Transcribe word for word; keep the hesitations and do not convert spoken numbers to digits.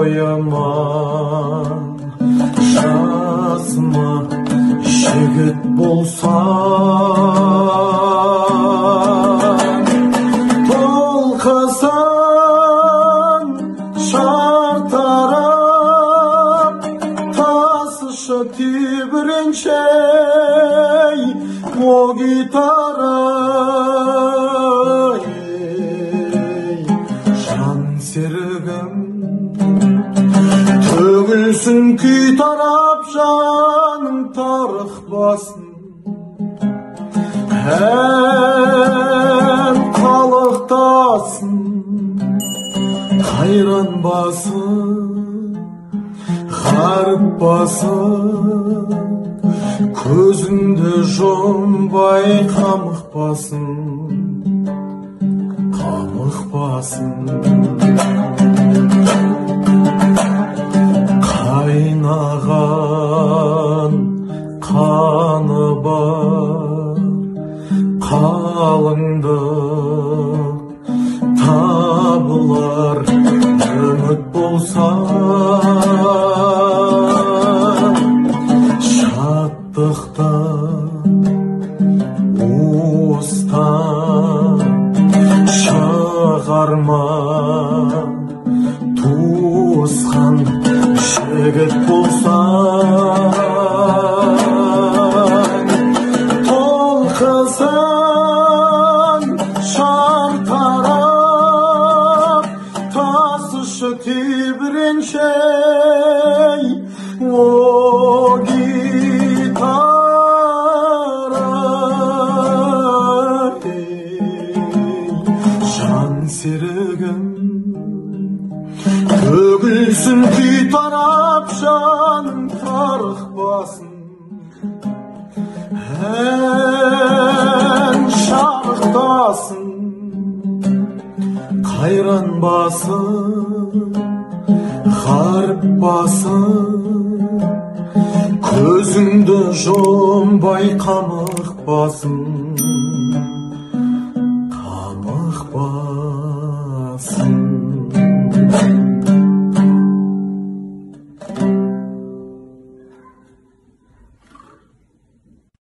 ойыма жазма жігіт болсаң, толқысын шартарап тасышы тебіреншей о гитара, жан серігім төгілсін күй тарап жаның тарықпасын, ән қалықтасын қайранбасын ғаріппасын, көзіңді жұмбай қамықпасын, қамықпасын. Қайнаған қаны бар қалыңдық табылар, үміт болса шаттықтан уыстан шығарма туысқан жігіт болсаң, толқысын шартарап тасышы тебіреншей о гитара, жан серігім төгілсін күй тарап жаның тарықпасын, ән шарықтасын қайранбасын ғаріппасын, көзіңді жұмбай қамықпасын.